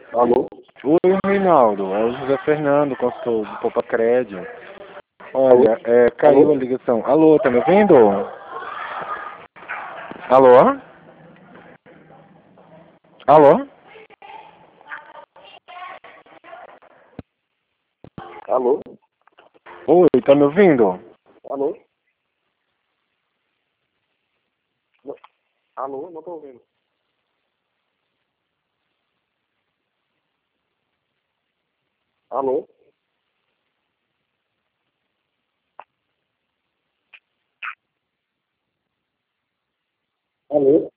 Alô? Oi, Reinaldo. É o José Fernando, consultor do Poupa Crédito. Alô? Olha, caiu a Alô? ligação. Alô, tá me ouvindo? Alô? Alô? Alô? Oi, tá me ouvindo? Alô? Alô? Não tô ouvindo. Alô? Alô?